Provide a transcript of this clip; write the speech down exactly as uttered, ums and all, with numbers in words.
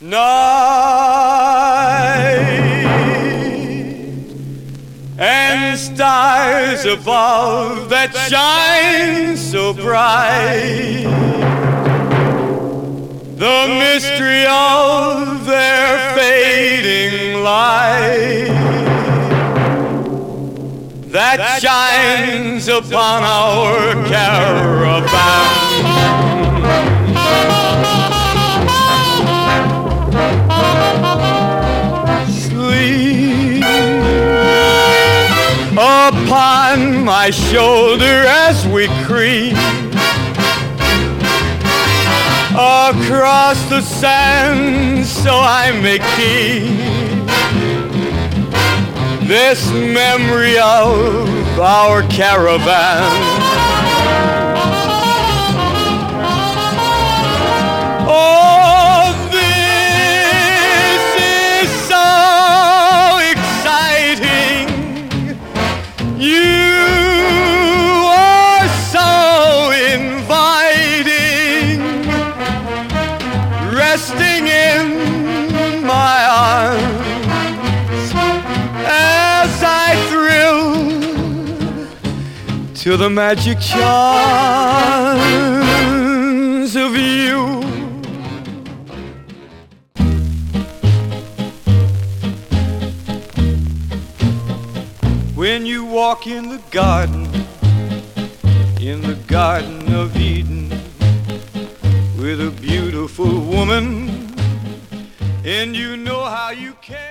Night and stars above that shine so bright, the mystery of their fading light that shines upon our caravan. Sleep upon my shoulder as we creep across the sand, so I may keep this memory of our caravan. Oh, this is so exciting. You are so inviting, resting in my arms as I thrill to the magic charms of you. When you walk in the garden, in the Garden of Eden, with a beautiful woman, and you know how you can.